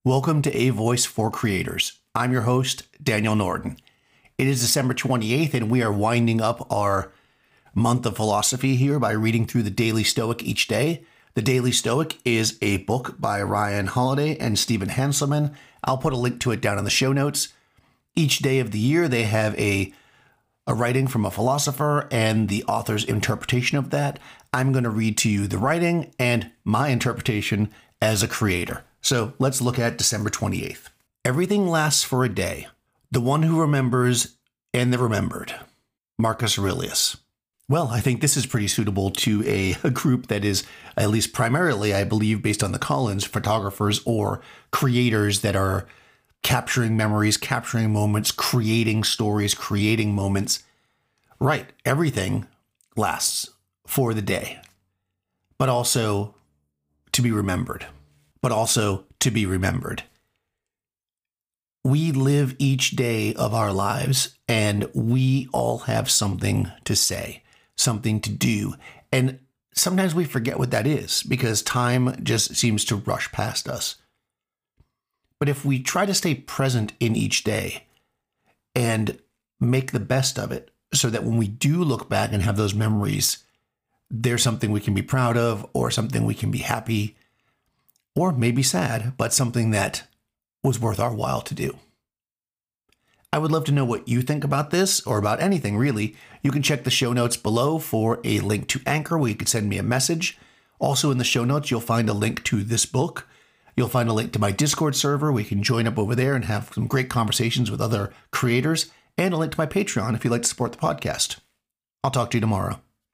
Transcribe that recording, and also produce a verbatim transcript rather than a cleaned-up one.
Welcome to A Voice for Creators. I'm your host, Daniel Norton. It is December twenty-eighth, and we are winding up our month of philosophy here by reading through the Daily Stoic each day. The Daily Stoic is a book by Ryan Holiday and Stephen Hanselman. I'll put a link to it down in the show notes. Each day of the year, they have a, a writing from a philosopher and the author's interpretation of that. I'm going to read to you the writing and my interpretation as a creator. So let's look at December twenty-eighth. Everything lasts for a day. The one who remembers and the remembered. Marcus Aurelius. Well, I think this is pretty suitable to a, a group that is, at least primarily, I believe, based on the Collins, photographers or creators that are capturing memories, capturing moments, creating stories, creating moments. Right, everything lasts for the day, but also to be remembered. But also to be remembered. We live each day of our lives, and we all have something to say, something to do. And sometimes we forget what that is because time just seems to rush past us. But if we try to stay present in each day and make the best of it so that when we do look back and have those memories, there's something we can be proud of or something we can be happy or maybe sad, but something that was worth our while to do. I would love to know what you think about this or about anything, really. You can check the show notes below for a link to Anchor where you can send me a message. Also in the show notes, you'll find a link to this book. You'll find a link to my Discord server where you can join up over there and have some great conversations with other creators, and a link to my Patreon if you'd like to support the podcast. I'll talk to you tomorrow.